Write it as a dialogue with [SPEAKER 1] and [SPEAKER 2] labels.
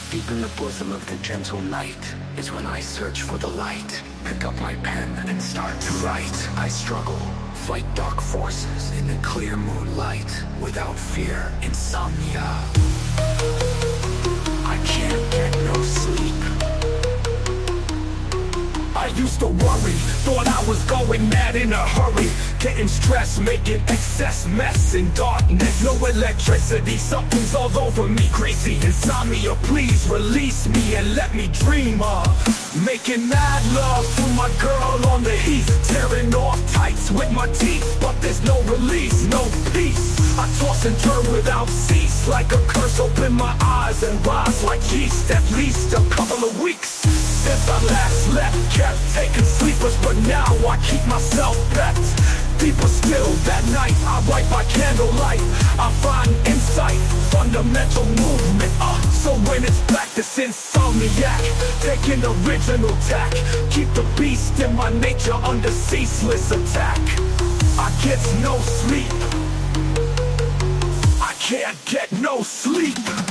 [SPEAKER 1] Deep in the bosom of the gentle night is when I search for the light. Pick up my pen and start to write. I struggle, fight dark forces in the clear moonlight. Without fear, insomnia. I can't get no sleep. I used to worry, thought I was going mad in a hurry. Getting stressed, making excess mess in darkness. No electricity, something's all over me. Crazy insomnia, please release me and let me dream of making mad love to my girl on the heath. Tearing off tights with my teeth, but there's no release, no peace. I toss and turn without cease, like a curse. Open my eyes and rise like yeast. At least a couple of weeks since I last left, kept taking sleepers, but now I keep myself prepped. Deeper still, that night I write by candlelight. I find insight, fundamental movement. So when it's back, this insomniac, taking original tack. Keep the beast in my nature under ceaseless attack. I get no sleep. I can't get no sleep.